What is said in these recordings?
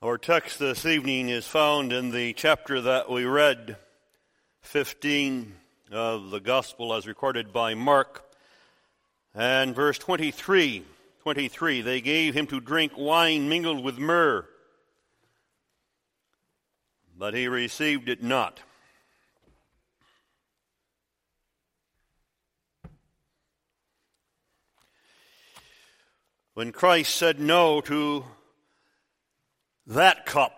Our text this evening is found in the chapter that we read, 15 of the Gospel as recorded by Mark, and verse 23. They gave him to drink wine mingled with myrrh, but he received it not. When Christ said no to that cup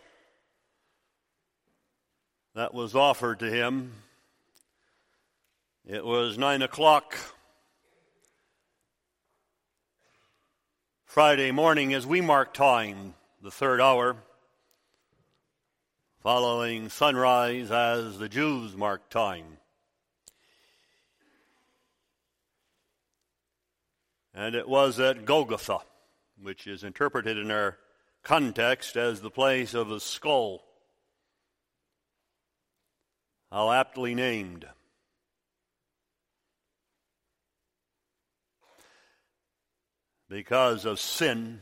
that was offered to him, it was 9 o'clock Friday morning as we mark time, the third hour, following sunrise as the Jews mark time. And it was at Golgotha, which is interpreted in our context as the place of the skull. How aptly named. Because of sin,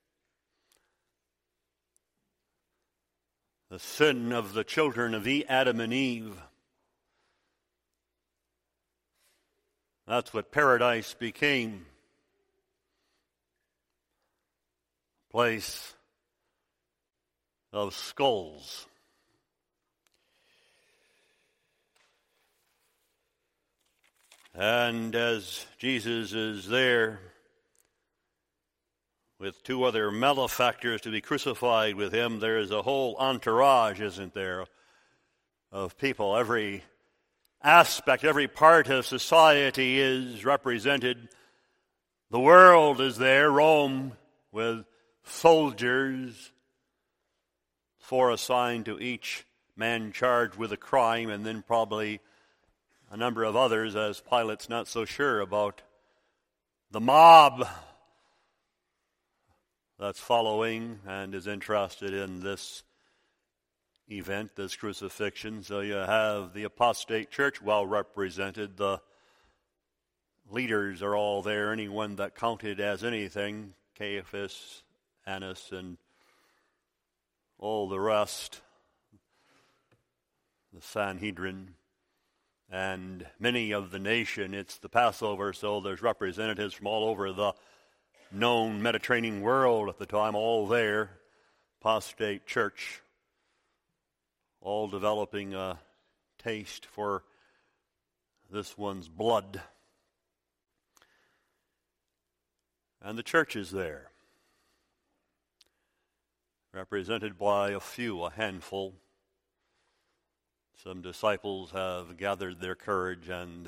the sin of the children of Adam and Eve. That's what paradise became. Place of skulls. And as Jesus is there with two other malefactors to be crucified with him, there is a whole entourage, isn't there, of people. Every aspect, every part of society is represented. The world is there, Rome, with soldiers, 4 assigned to each man charged with a crime, and then probably a number of others, as Pilate's not so sure about the mob that's following and is interested in this event, this crucifixion. So you have the apostate church well represented. The leaders are all there, anyone that counted as anything, Caiaphas, Annas, and all the rest, the Sanhedrin, and many of the nation. It's the Passover, so there's representatives from all over the known Mediterranean world at the time, all there, apostate church, all developing a taste for this one's blood. And the church is there, represented by a handful. Some disciples have gathered their courage and,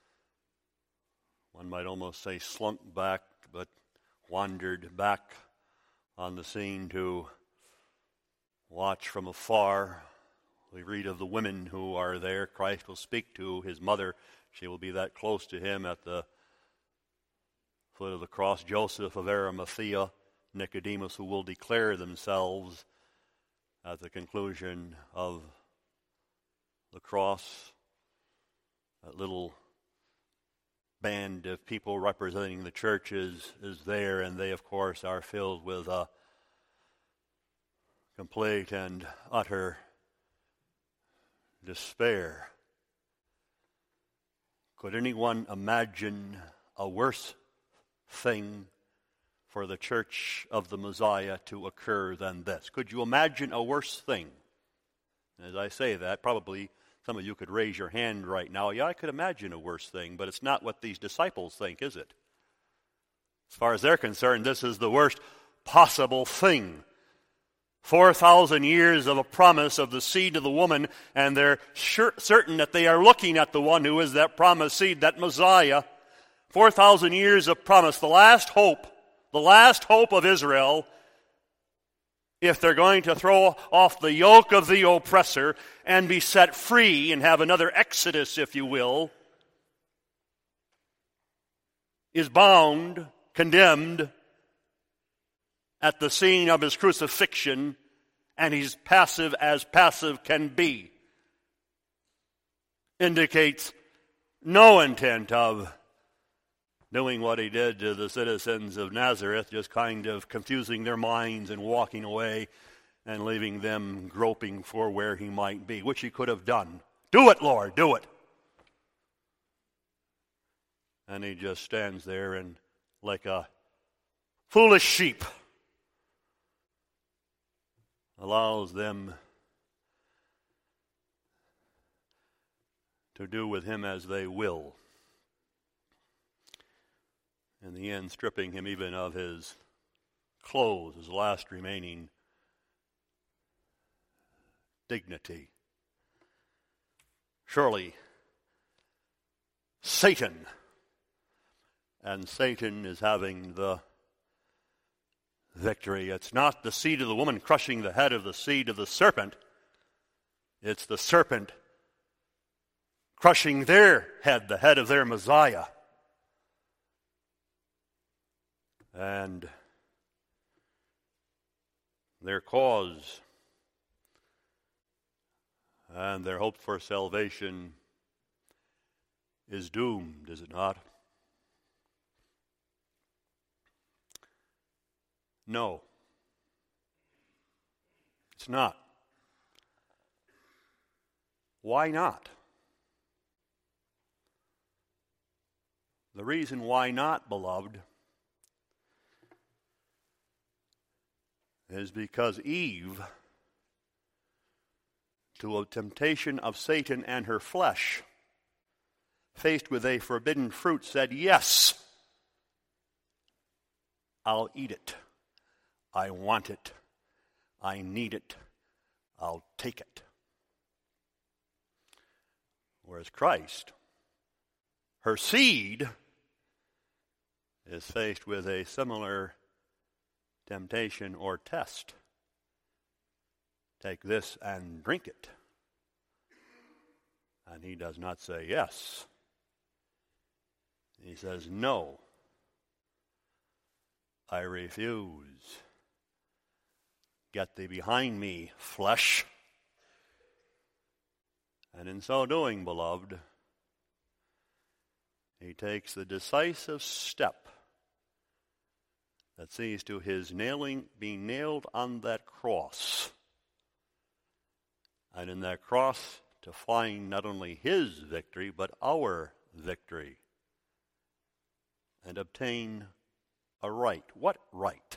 one might almost say, slunk back, but wandered back on the scene to watch from afar. We read of the women who are there. Christ will speak to his mother. She will be that close to him at the foot of the cross. Joseph of Arimathea, Nicodemus, who will declare themselves at the conclusion of the cross. That little band of people representing the church is there, and they, of course, are filled with a complete and utter despair. Could anyone imagine a worse thing for the church of the Messiah to occur than this? Could you imagine a worse thing? As I say that, probably some of you could raise your hand right now. Yeah, I could imagine a worse thing, but it's not what these disciples think, is it? As far as they're concerned, this is the worst possible thing. 4,000 years of a promise of the seed of the woman, and they're certain that they are looking at the one who is that promised seed, that Messiah. 4,000 years of promise, the last hope of Israel, if they're going to throw off the yoke of the oppressor and be set free and have another exodus, if you will, is bound, condemned at the scene of his crucifixion, and he's passive as passive can be. Indicates no intent of doing what he did to the citizens of Nazareth, just kind of confusing their minds and walking away. and leaving them groping for where he might be, which he could have done. Do it, Lord, do it. And he just stands there and, like a foolish sheep, allows them to do with him as they will. In the end, stripping him even of his clothes, his last remaining dignity. Surely, Satan is having the victory. It's not the seed of the woman crushing the head of the seed of the serpent. It's the serpent crushing their head, the head of their Messiah. And their cause and their hope for salvation is doomed, is it not? No, it's not. Why not? The reason why not, beloved, is because Eve, to a temptation of Satan and her flesh, faced with a forbidden fruit, said, "Yes, I'll eat it. I want it. I need it. I'll take it." Whereas Christ, her seed, is faced with a similar temptation or test. Take this and drink it. And he does not say yes. He says, "No, I refuse. Get thee behind me, flesh." And in so doing, beloved, he takes the decisive step that sees to his being nailed on that cross. And in that cross, to find not only his victory, but our victory. And obtain a right. What right?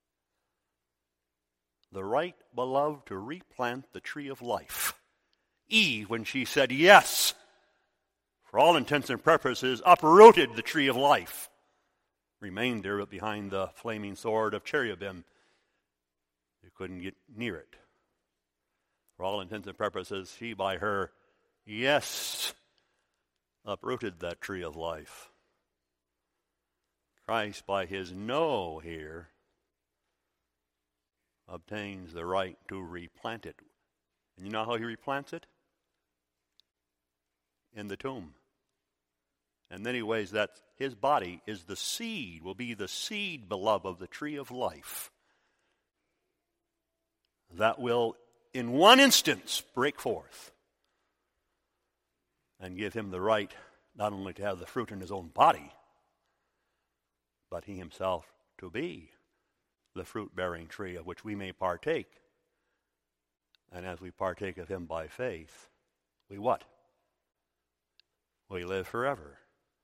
The right, beloved, to replant the tree of life. Eve, when she said yes, for all intents and purposes, uprooted the tree of life. Remained there, but behind the flaming sword of cherubim, you couldn't get near it. For all intents and purposes, she, by her yes, uprooted that tree of life. Christ, by his no here, obtains the right to replant it. And you know how he replants it? In the tomb. And then he weighs that his body is the seed, will be the seed, beloved, of the tree of life. That will, in one instance, break forth and give him the right not only to have the fruit in his own body, but he himself to be the fruit-bearing tree of which we may partake. And as we partake of him by faith, we what? We live forever.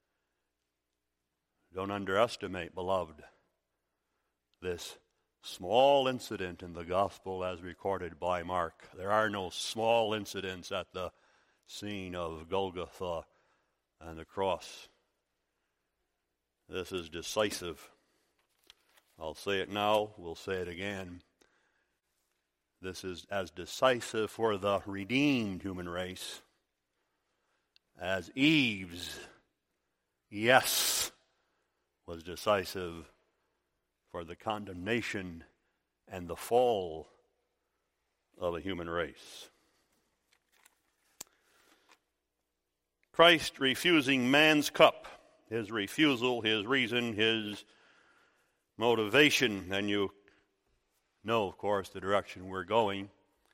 Don't underestimate, beloved, this small incident in the gospel as recorded by Mark. There are no small incidents at the scene of Golgotha and the cross. This is decisive. I'll say it now, we'll say it again. This is as decisive for the redeemed human race as Eve's yes was decisive for the condemnation and the fall of a human race. Christ refusing man's cup, his refusal, his reason, his motivation, and you know, of course, the direction we're going.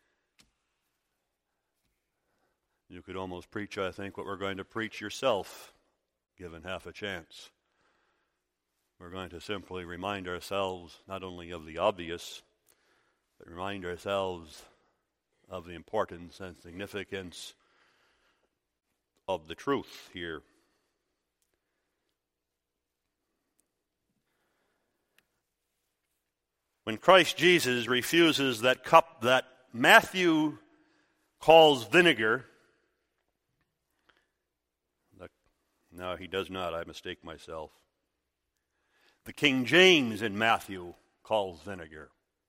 You could almost preach, I think, what we're going to preach yourself, given half a chance. We're going to simply remind ourselves not only of the obvious, but remind ourselves of the importance and significance of the truth here. When Christ Jesus refuses that cup that Matthew calls vinegar, no, he does not, I mistake myself. The King James in Matthew calls vinegar.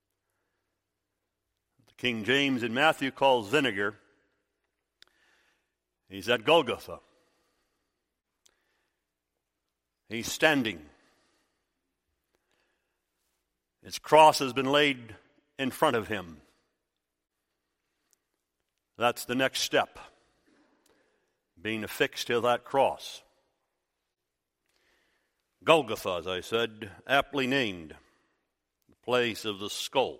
The King James in Matthew calls vinegar. He's at Golgotha. He's standing. His cross has been laid in front of him. That's the next step, being affixed to that cross. Golgotha, as I said, aptly named, the place of the skull.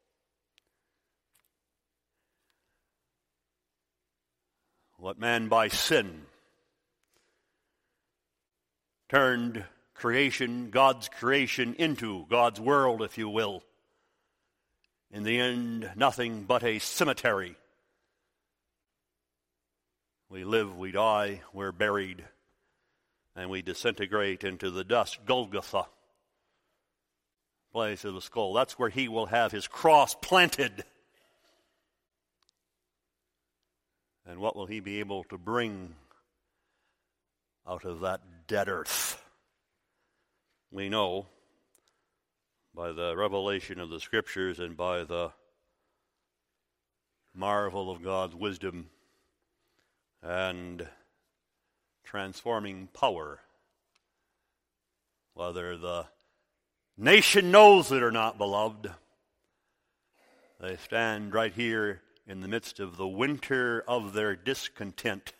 What man by sin turned creation, God's creation, into God's world, if you will. In the end, nothing but a cemetery. We live, we die, we're buried, and we disintegrate into the dust. Golgotha, place of the skull. That's where he will have his cross planted. And what will he be able to bring out of that dead earth? We know by the revelation of the Scriptures and by the marvel of God's wisdom and transforming power, whether the nation knows it or not, beloved, they stand right here in the midst of the winter of their discontent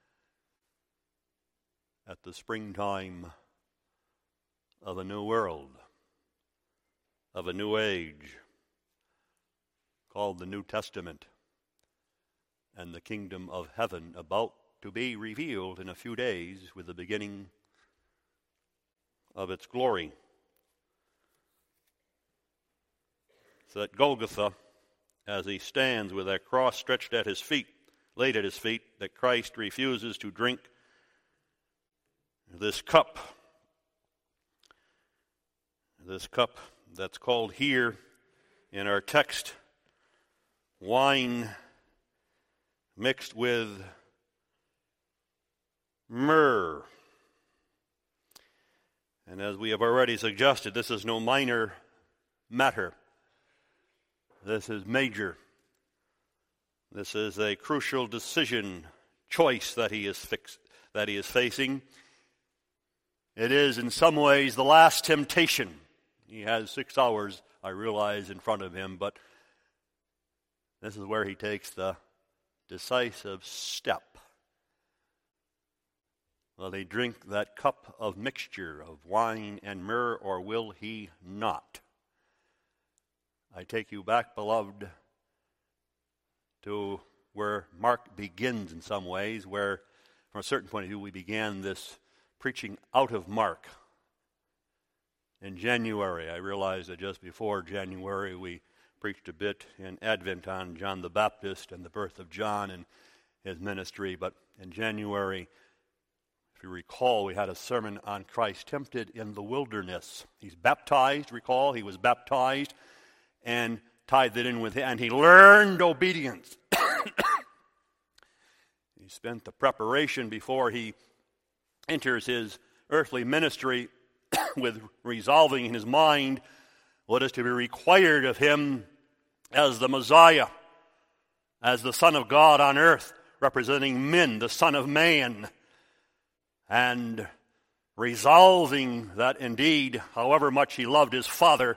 at the springtime of a new world, of a new age, called the New Testament, and the kingdom of heaven about to be revealed in a few days with the beginning of its glory. So that Golgotha, as he stands with that cross stretched at his feet, laid at his feet, that Christ refuses to drink this cup that's called here in our text wine mixed with myrrh. And as we have already suggested, this is no minor matter. This is major. This is a crucial choice that he is facing. It is in some ways the last temptation. He has 6 hours, I realize, in front of him, but this is where he takes the decisive step. Will he drink that cup of mixture of wine and myrrh, or will he not? I take you back, beloved, to where Mark begins in some ways, where from a certain point of view we began this preaching out of Mark. In January, I realized that just before January we preached a bit in Advent on John the Baptist and the birth of John and his ministry, but in January, if you recall, we had a sermon on Christ tempted in the wilderness. He's baptized, recall, he was baptized and tied that in with him, and he learned obedience. He spent the preparation before he enters his earthly ministry with resolving in his mind what is to be required of him as the Messiah, as the Son of God on earth, representing men, the Son of Man, and resolving that indeed, however much he loved his Father,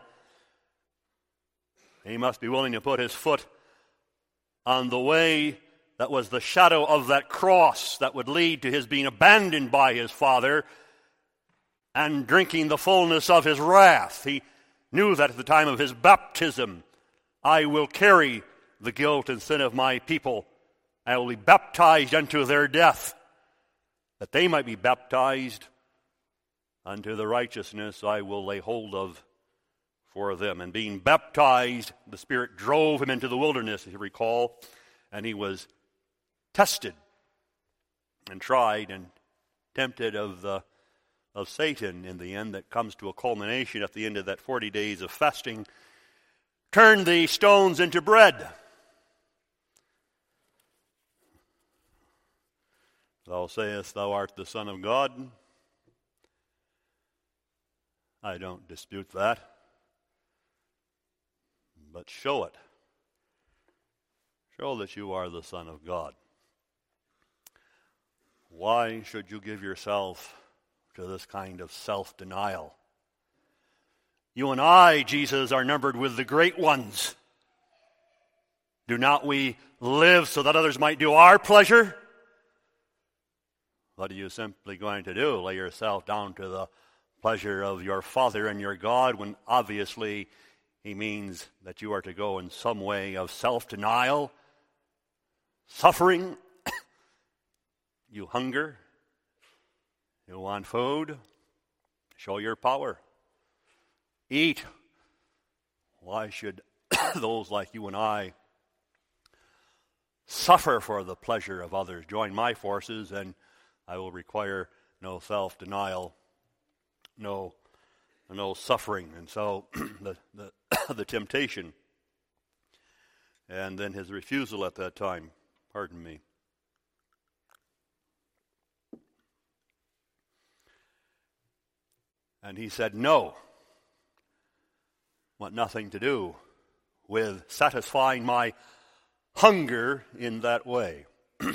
he must be willing to put his foot on the way that was the shadow of that cross that would lead to his being abandoned by his Father and drinking the fullness of his wrath. He knew that at the time of his baptism, I will carry the guilt and sin of my people. I will be baptized unto their death, that they might be baptized unto the righteousness I will lay hold of for them. And being baptized, the Spirit drove him into the wilderness, if you recall, and he was tested and tried and tempted of Satan in the end. That comes to a culmination at the end of that 40 days of fasting. Turn the stones into bread. Thou sayest thou art the Son of God. I don't dispute that. But show it. Show that you are the Son of God. Why should you give yourself to this kind of self-denial? You and I, Jesus, are numbered with the great ones. Do not we live so that others might do our pleasure? What are you simply going to do? Lay yourself down to the pleasure of your Father and your God, when obviously he means that you are to go in some way of self-denial, suffering. You hunger. You want food. Show your power. Eat. Why should those like you and I suffer for the pleasure of others? Join my forces and I will require no self-denial, no suffering. And so the temptation and then his refusal at that time, pardon me. And he said, no. Want nothing to do with satisfying my hunger in that way.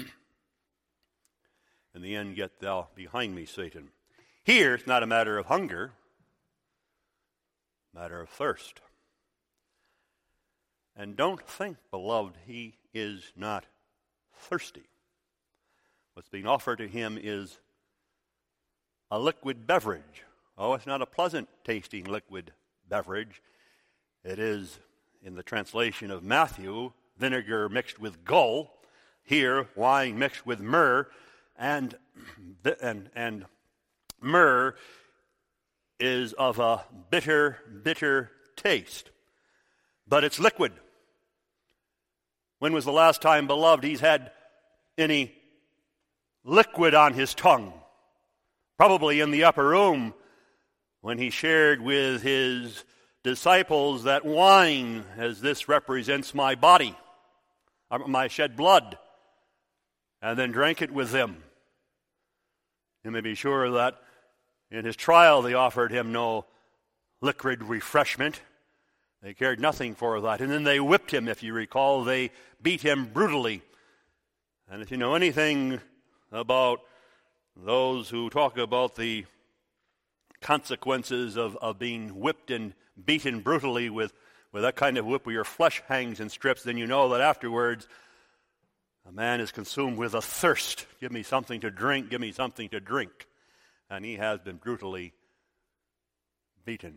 In the end, get thou behind me, Satan. Here, it's not a matter of hunger, matter of thirst. And don't think, beloved, he is not thirsty. What's being offered to him is a liquid beverage. Oh, it's not a pleasant tasting liquid beverage. It is, in the translation of Matthew, vinegar mixed with gall. Here, wine mixed with myrrh. And myrrh is of a bitter taste. But it's liquid. When was the last time, beloved, he's had any liquid on his tongue? Probably in the upper room when he shared with his disciples that wine, as this represents my body, my shed blood, and then drank it with them. You may be sure that in his trial they offered him no liquid refreshment. They cared nothing for that. And then they whipped him, if you recall. They beat him brutally. And if you know anything about those who talk about the consequences of being whipped and beaten brutally with that kind of whip where your flesh hangs in strips, then you know that afterwards a man is consumed with a thirst. Give me something to drink, give me something to drink. And he has been brutally beaten.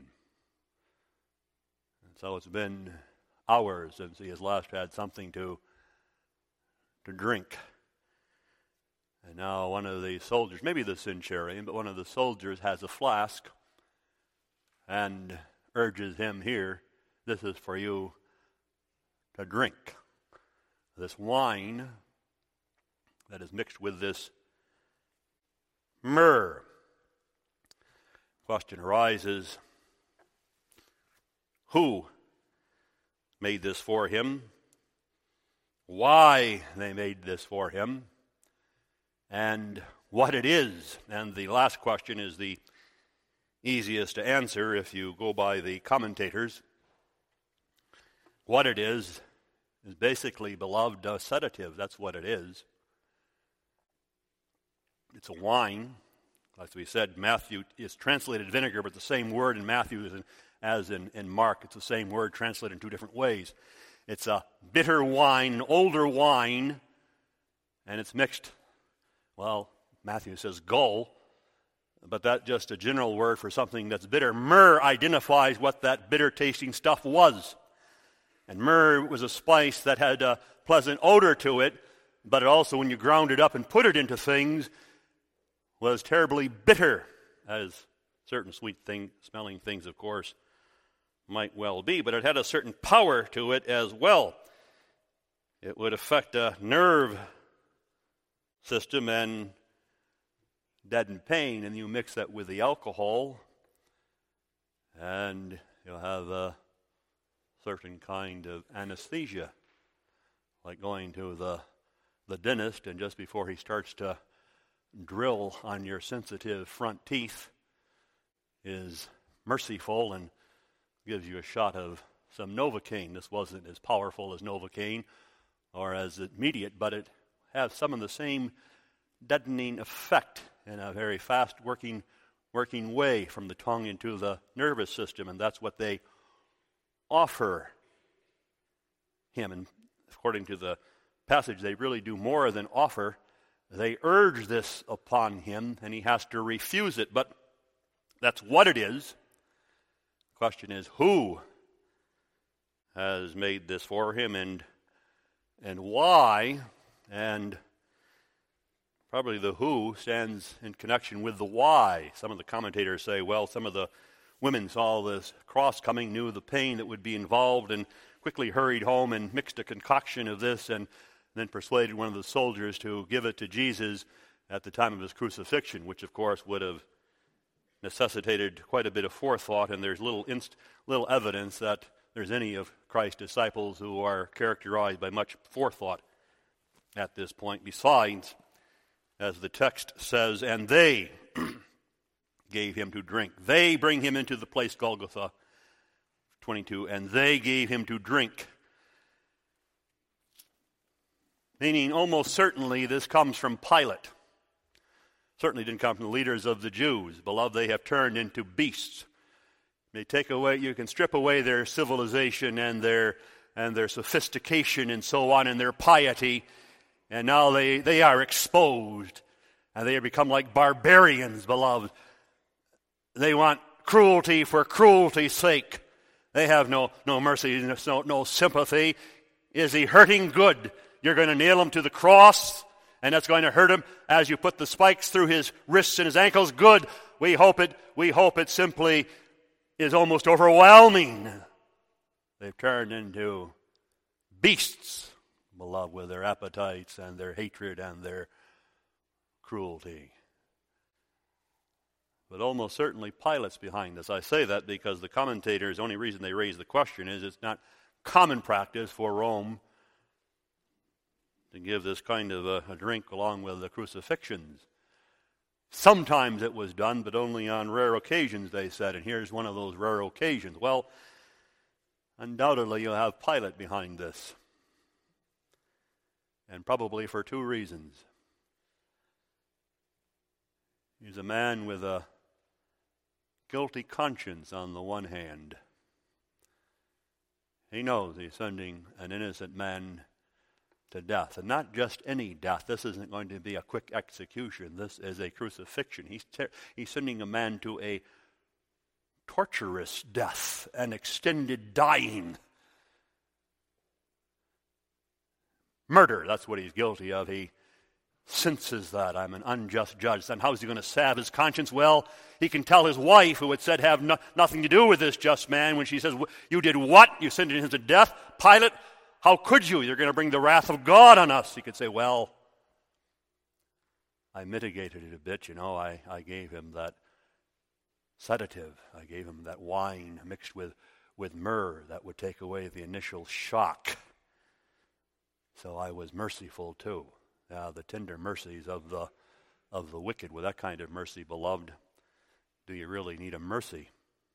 And so it's been hours since he has last had something to drink. And now one of the soldiers, maybe the centurion, but one of the soldiers has a flask and urges him here, this is for you to drink. This wine that is mixed with this myrrh. Question arises, who made this for him? Why they made this for him? And what it is. And the last question is the easiest to answer if you go by the commentators. What it is basically, beloved, a sedative. That's what it is. It's a wine. As we said, Matthew is translated vinegar, but the same word in Matthew as in Mark. It's the same word translated in two different ways. It's a bitter wine, an older wine, and it's mixed. Well, Matthew says gall, but that's just a general word for something that's bitter. Myrrh identifies what that bitter-tasting stuff was. And myrrh was a spice that had a pleasant odor to it, but it also, when you ground it up and put it into things, was terribly bitter, as certain sweet smelling things, of course, might well be, but it had a certain power to it as well. It would affect a nerve system and deaden pain, and you mix that with the alcohol, and you'll have a certain kind of anesthesia, like going to the dentist, and just before he starts to drill on your sensitive front teeth is merciful and gives you a shot of some Novocaine. This wasn't as powerful as Novocaine or as immediate, but it has some of the same deadening effect in a very fast working way from the tongue into the nervous system, and that's what they offer him. And according to the passage, they really do more than offer. They urge this upon him, and he has to refuse it. But that's what it is. The question is, who has made this for him, and why? And probably the who stands in connection with the why. Some of the commentators say, well, some of the women saw this cross coming, knew the pain that would be involved, and quickly hurried home and mixed a concoction of this, and then persuaded one of the soldiers to give it to Jesus at the time of his crucifixion, which of course would have necessitated quite a bit of forethought, and there's little evidence that there's any of Christ's disciples who are characterized by much forethought at this point. Besides, as the text says, and they gave him to drink. They bring him into the place Golgotha, 22, and they gave him to drink. Meaning almost certainly this comes from Pilate. Certainly didn't come from the leaders of the Jews. Beloved, they have turned into beasts. They take away, you can strip away their civilization and their sophistication and so on and their piety, and now they are exposed, and they have become like barbarians, beloved. They want cruelty for cruelty's sake. They have no mercy, no sympathy. Is he hurting? Good. You're going to nail him to the cross, and that's going to hurt him as you put the spikes through his wrists and his ankles. Good. We hope it simply is almost overwhelming. They've turned into beasts, beloved, with their appetites and their hatred and their cruelty. But almost certainly Pilate's behind this. I say that because the commentators, the only reason they raise the question is it's not common practice for Rome to give this kind of a drink along with the crucifixions. Sometimes it was done, but only on rare occasions, they said, and here's one of those rare occasions. Well, undoubtedly you'll have Pilate behind this, and probably for two reasons. He's a man with a guilty conscience on the one hand. He knows he's sending an innocent man to death, and not just any death. This isn't going to be a quick execution. This is a crucifixion. He's sending a man to a torturous death, an extended dying. Murder, that's what he's guilty of. He senses that I'm an unjust judge. Then how is he going to salve his conscience? Well, he can tell his wife, who had said have nothing to do with this just man, when she says, you did what? You sentenced him to death? Pilate, how could you? You're going to bring the wrath of God on us. He could say, well, I mitigated it a bit. I gave him that sedative. I gave him that wine mixed with myrrh that would take away the initial shock. So I was merciful too. The tender mercies of the wicked. With that kind of mercy, beloved, do you really need a mercy?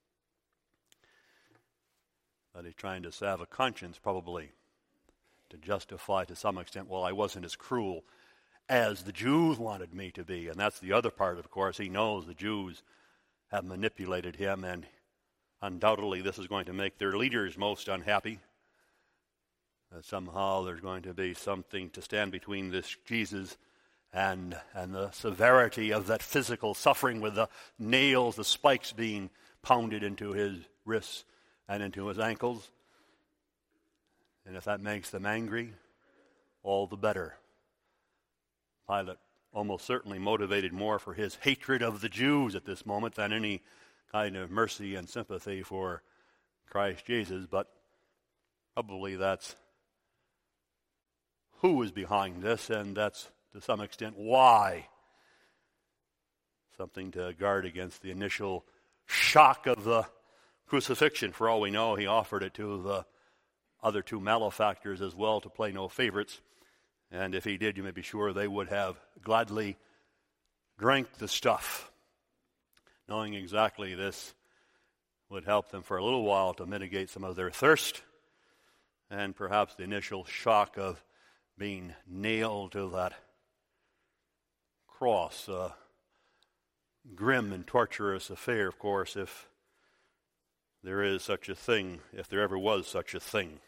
That he's trying to salve a conscience, probably, to justify to some extent, well, I wasn't as cruel as the Jews wanted me to be. And that's the other part, of course. He knows the Jews have manipulated him, and undoubtedly this is going to make their leaders most unhappy. That somehow there's going to be something to stand between this Jesus and the severity of that physical suffering with the nails, the spikes being pounded into his wrists and into his ankles. And if that makes them angry, all the better. Pilate almost certainly motivated more for his hatred of the Jews at this moment than any kind of mercy and sympathy for Christ Jesus, but probably that's who is behind this, and that's to some extent why. Something to guard against the initial shock of the crucifixion. For all we know, he offered it to the other two malefactors as well to play no favorites. And if he did, you may be sure they would have gladly drank the stuff, knowing exactly this would help them for a little while to mitigate some of their thirst and perhaps the initial shock of being nailed to that cross. A grim and torturous affair, of course, if there is such a thing, if there ever was such a thing.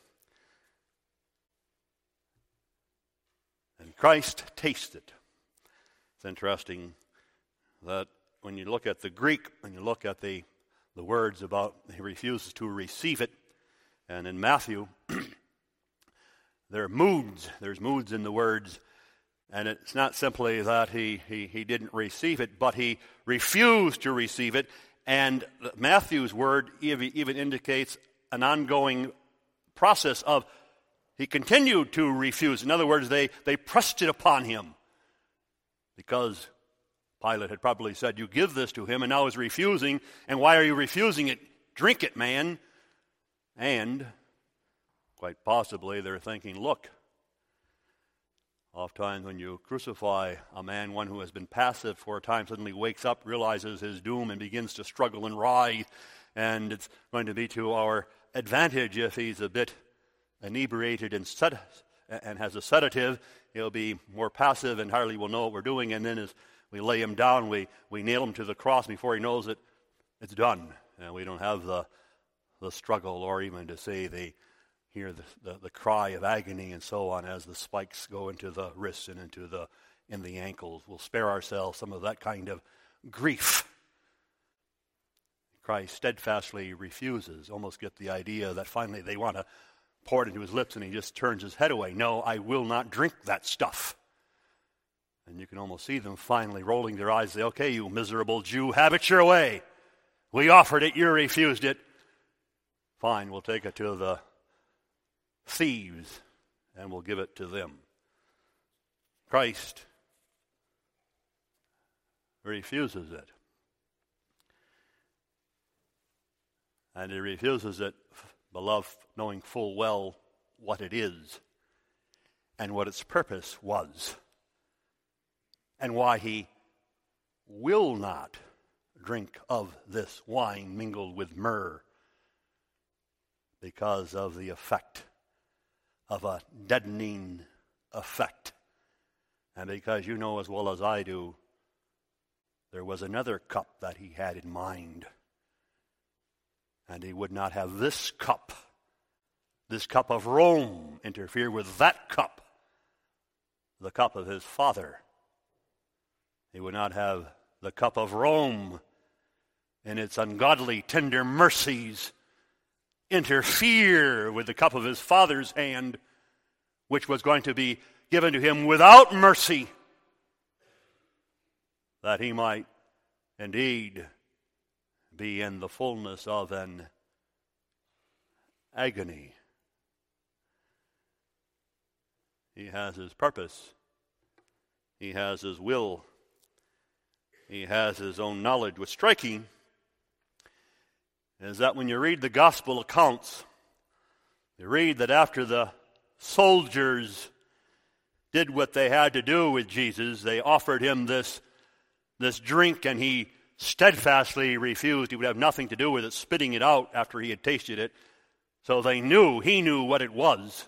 And Christ tasted. It's interesting that when you look at the Greek, and you look at the words about he refuses to receive it, and in Matthew, there are moods. There's moods in the words, and it's not simply that he didn't receive it, but he refused to receive it. And Matthew's word even indicates an ongoing process of he continued to refuse. In other words, they pressed it upon him because Pilate had probably said, you give this to him, and now he's refusing. And why are you refusing it? Drink it, man. And quite possibly they're thinking, look, oftentimes when you crucify a man, one who has been passive for a time suddenly wakes up, realizes his doom, and begins to struggle and writhe. And it's going to be to our advantage if he's a bit inebriated and has a sedative. He'll be more passive and hardly will know what we're doing. And then as we lay him down, we nail him to the cross before he knows it, it's done. And we don't have the struggle or even to say hear the cry of agony and so on as the spikes go into the wrists and in the ankles. We'll spare ourselves some of that kind of grief. Christ steadfastly refuses. Almost get the idea that finally they want to pour it into his lips and he just turns his head away. No, I will not drink that stuff. And you can almost see them finally rolling their eyes and say, okay, you miserable Jew, have it your way. We offered it, you refused it. Fine, we'll take it to the thieves and we'll give it to them. Christ refuses it. And he refuses it, beloved, knowing full well what it is and what its purpose was and why he will not drink of this wine mingled with myrrh, because of the effect of a deadening effect. And because you know as well as I do, there was another cup that he had in mind. And he would not have this cup of Rome, interfere with that cup, the cup of his Father. He would not have the cup of Rome in its ungodly tender mercies interfere with the cup of his Father's hand, which was going to be given to him without mercy, that he might indeed be in the fullness of an agony. He has his purpose. He has his will. He has his own knowledge. What's striking is that when you read the gospel accounts, you read that after the soldiers did what they had to do with Jesus, they offered him this drink, and he steadfastly refused. He would have nothing to do with it, spitting it out after he had tasted it. So he knew what it was.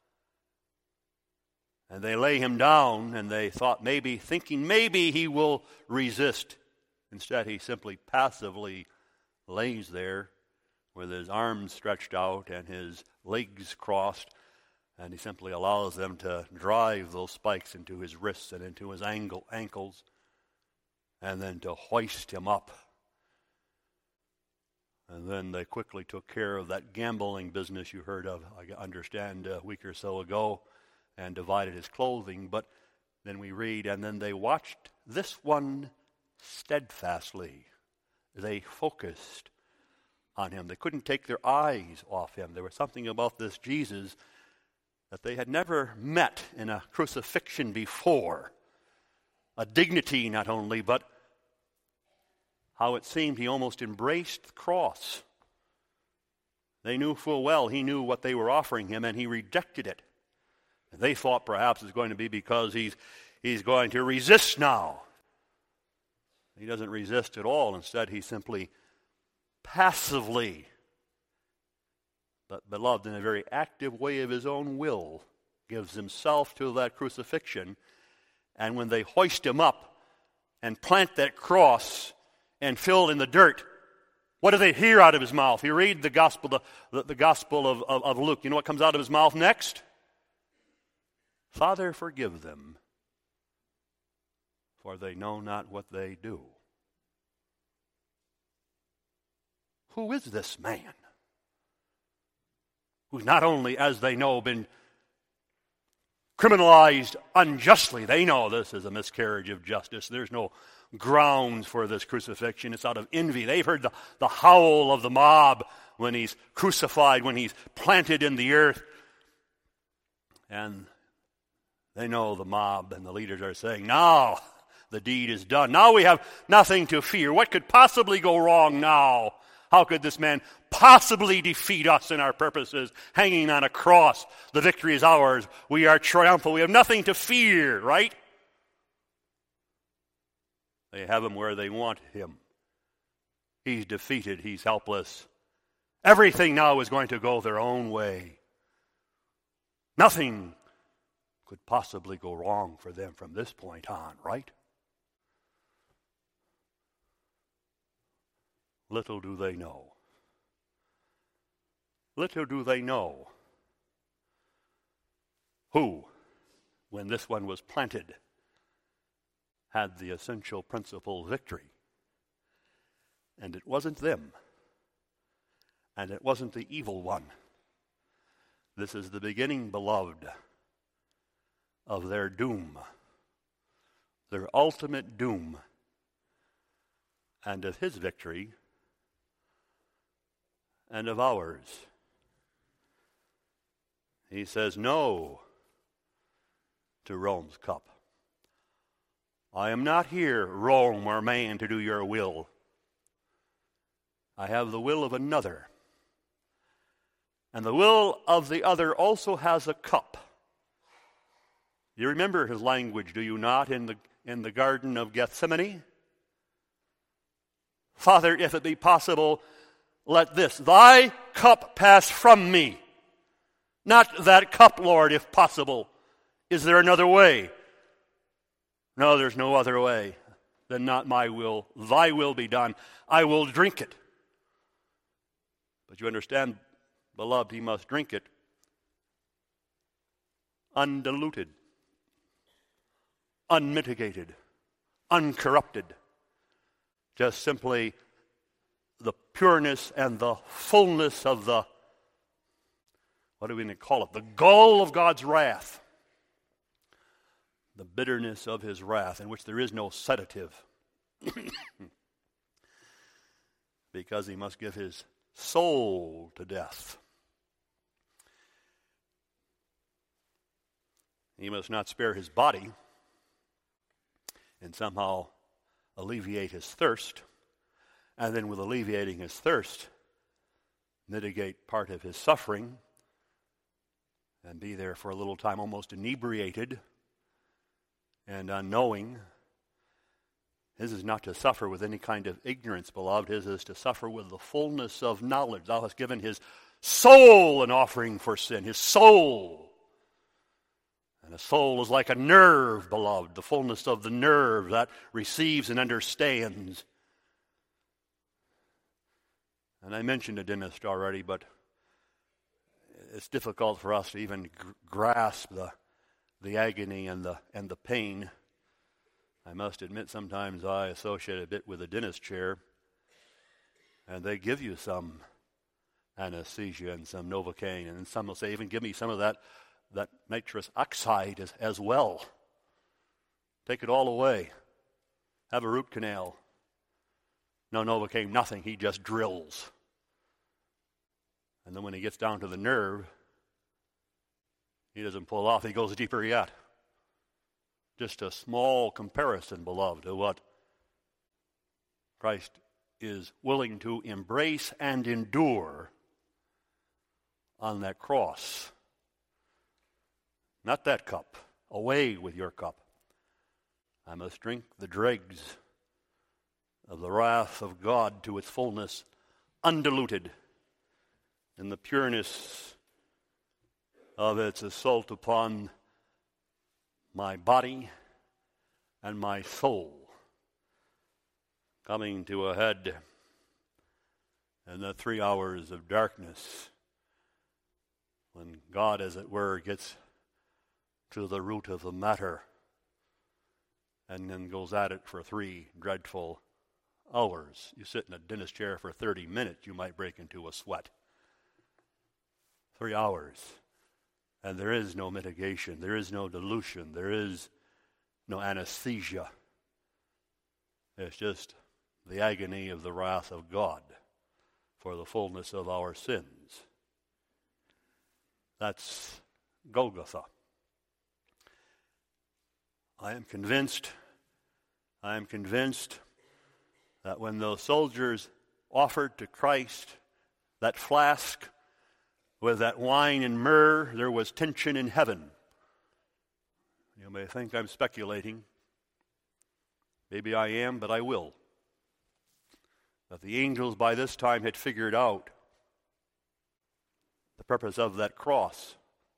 And they lay him down, and they thinking maybe he will resist. Instead, he simply passively lays there with his arms stretched out and his legs crossed, and he simply allows them to drive those spikes into his wrists and into his ankles, and then to hoist him up. And then they quickly took care of that gambling business you heard of, I understand, a week or so ago, and divided his clothing. But then we read, and then they watched this one steadfastly. They focused on him. They couldn't take their eyes off him. There was something about this Jesus that they had never met in a crucifixion before. A dignity not only, but how it seemed he almost embraced the cross. They knew full well he knew what they were offering him, and he rejected it. And they thought perhaps it's going to be because he's going to resist now. He doesn't resist at all. Instead, he simply passively, but beloved, in a very active way of his own will, gives himself to that crucifixion. And when they hoist him up and plant that cross and fill in the dirt, what do they hear out of his mouth? You read the gospel, the gospel of Luke. You know what comes out of his mouth next? Father, forgive them, for they know not what they do. Who is this man who's not only, as they know, been criminalized unjustly? They know this is a miscarriage of justice. There's no grounds for this crucifixion. It's out of envy. They've heard the howl of the mob when he's crucified, when he's planted in the earth. And they know the mob and the leaders are saying, now the deed is done. Now we have nothing to fear. What could possibly go wrong now? How could this man possibly defeat us in our purposes? Hanging on a cross, the victory is ours. We are triumphant. We have nothing to fear, right? They have him where they want him. He's defeated. He's helpless. Everything now is going to go their own way. Nothing could possibly go wrong for them from this point on, right? Little do they know. Little do they know who, when this one was planted, had the essential principle victory. And it wasn't them. And it wasn't the evil one. This is the beginning, beloved, of their doom, their ultimate doom, and of his victory, and of ours. He says no to Rome's cup. I am not here, Rome or man, to do your will. I have the will of another. And the will of the other also has a cup. You remember his language, do you not, in the Garden of Gethsemane? Father, if it be possible, let this, thy cup pass from me. Not that cup, Lord, if possible. Is there another way? No, there's no other way. Then not my will, thy will be done. I will drink it. But you understand, beloved, he must drink it undiluted, unmitigated, uncorrupted. Just simply the pureness and the fullness of the, what do we call it? The gall of God's wrath. The bitterness of his wrath, in which there is no sedative. Because he must give his soul to death. He must not spare his body and somehow alleviate his thirst, and then with alleviating his thirst, mitigate part of his suffering, and be there for a little time almost inebriated and unknowing. His is not to suffer with any kind of ignorance, beloved. His is to suffer with the fullness of knowledge. Thou hast given his soul an offering for sin, his soul. And a soul is like a nerve, beloved, the fullness of the nerve that receives and understands. And I mentioned a dentist already, but it's difficult for us to even grasp the agony and the pain. I must admit, sometimes I associate a bit with a dentist chair, and they give you some anesthesia and some Novocaine, and some will say, even give me some of that nitrous oxide as well. Take it all away. Have a root canal. No Novocaine, nothing. He just drills. And then when he gets down to the nerve, he doesn't pull off, he goes deeper yet. Just a small comparison, beloved, to what Christ is willing to embrace and endure on that cross. Not that cup. Away with your cup. I must drink the dregs of the wrath of God to its fullness, undiluted in the pureness of its assault upon my body and my soul, coming to a head in the 3 hours of darkness, when God, as it were, gets to the root of the matter and then goes at it for 3 dreadful hours. You sit in a dentist chair for 30 minutes, you might break into a sweat. 3 hours. And there is no mitigation, there is no dilution, there is no anesthesia. It's just the agony of the wrath of God for the fullness of our sins. That's Golgotha. I am convinced that when those soldiers offered to Christ that flask with that wine and myrrh, there was tension in heaven. You may think I'm speculating. Maybe I am, but I will. That the angels by this time had figured out the purpose of that cross.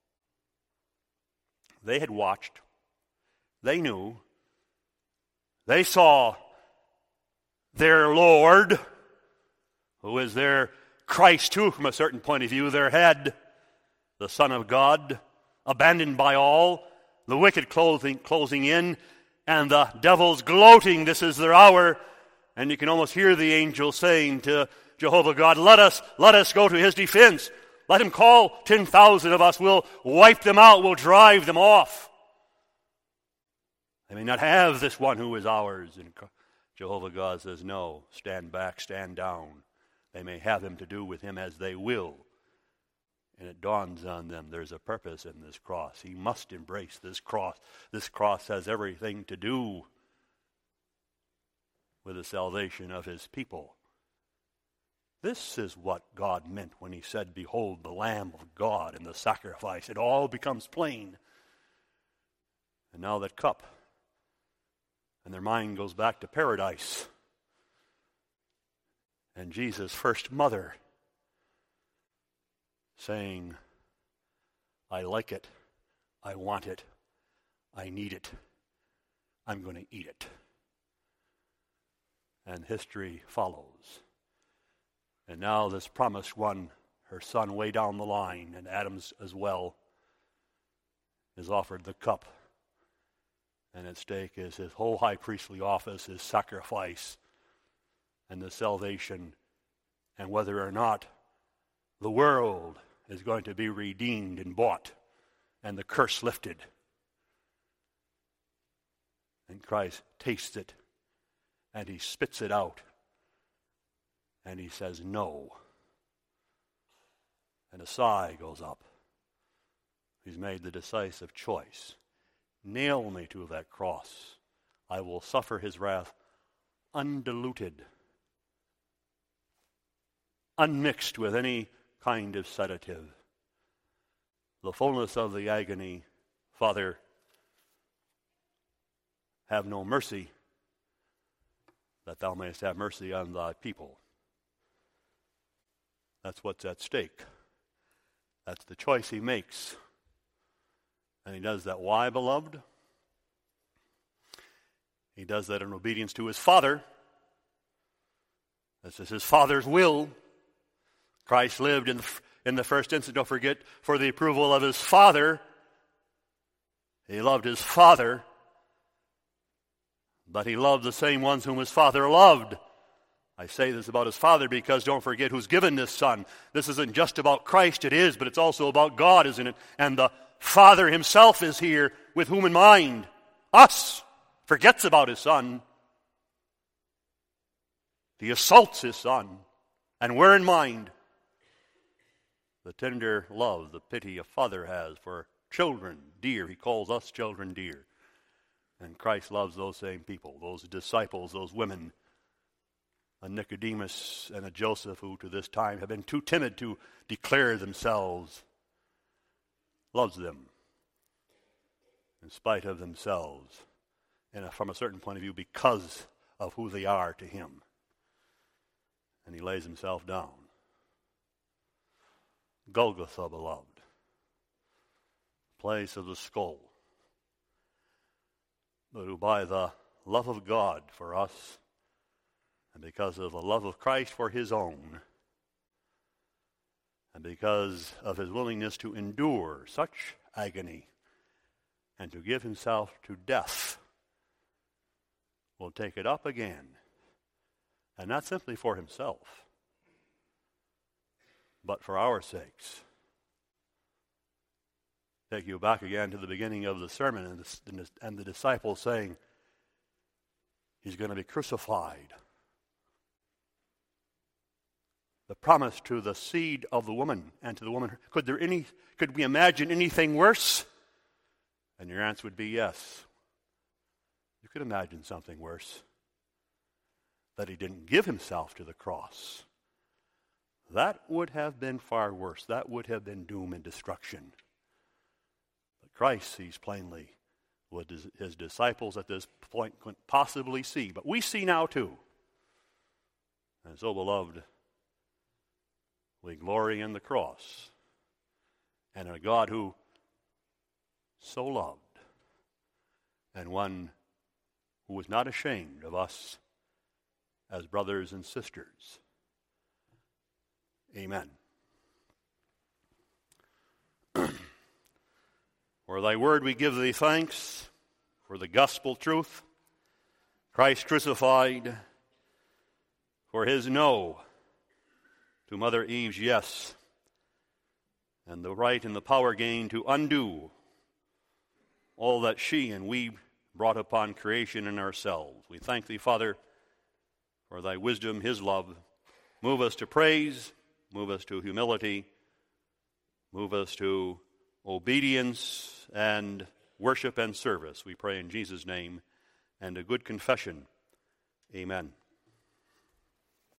They had watched. They knew. They saw their Lord, who is their Christ too, from a certain point of view, their head, the Son of God, abandoned by all, the wicked closing in, and the devils gloating, this is their hour. And you can almost hear the angel saying to Jehovah God, let us go to his defense. Let him call 10,000 of us. We'll wipe them out. We'll drive them off. They may not have this one who is ours. And Jehovah God says, no, stand back, stand down. They may have him to do with him as they will. And it dawns on them, there's a purpose in this cross. He must embrace this cross. This cross has everything to do with the salvation of his people. This is what God meant when he said, behold the Lamb of God and the sacrifice. It all becomes plain. And now that cup, and their mind goes back to paradise. And Jesus' first mother saying, I like it, I want it, I need it, I'm going to eat it. And history follows. And now this promised one, her son way down the line, and Adam's as well, is offered the cup. And at stake is his whole high priestly office, his sacrifice, and the salvation, and whether or not the world is going to be redeemed and bought, and the curse lifted. And Christ tastes it, and he spits it out, and he says, no. And a sigh goes up. He's made the decisive choice. Nail me to that cross. I will suffer his wrath undiluted, unmixed with any kind of sedative. The fullness of the agony, Father, have no mercy, that thou mayest have mercy on thy people. That's what's at stake. That's the choice he makes. And he does that why, beloved? He does that in obedience to his Father. This is his Father's will. Christ lived in the first instance, don't forget, for the approval of his Father. He loved his Father, but he loved the same ones whom his Father loved. I say this about his Father because don't forget who's given this Son. This isn't just about Christ, it is, but it's also about God, isn't it? And the Father himself is here, with whom in mind? Us. Forgets about his Son. He assaults his Son. And we're in mind. the tender love, the pity a father has for children dear. He calls us children dear. And Christ loves those same people, those disciples, those women, a Nicodemus and a Joseph who to this time have been too timid to declare themselves, loves them in spite of themselves, and from a certain point of view because of who they are to him. And he lays himself down. Golgotha, beloved, place of the skull, but who by the love of God for us, and because of the love of Christ for his own, and because of his willingness to endure such agony and to give himself to death, will take it up again, and not simply for himself, but for our sakes. Take you back again to the beginning of the sermon and the disciples saying, he's going to be crucified. The promise to the seed of the woman and to the woman, could we imagine anything worse? And your answer would be yes. You could imagine something worse. That he didn't give himself to the cross. That would have been far worse. That would have been doom and destruction. But Christ sees plainly what his disciples at this point couldn't possibly see. But we see now too. And so, beloved, we glory in the cross and in a God who so loved, and one who was not ashamed of us as brothers and sisters. Amen. For thy word we give thee thanks, for the gospel truth, Christ crucified, for his no to Mother Eve's yes, and the right and the power gained to undo all that she and we brought upon creation and ourselves. We thank thee, Father, for thy wisdom, his love. Move us to praise, move us to humility, move us to obedience and worship and service. We pray in Jesus' name, and a good confession. Amen.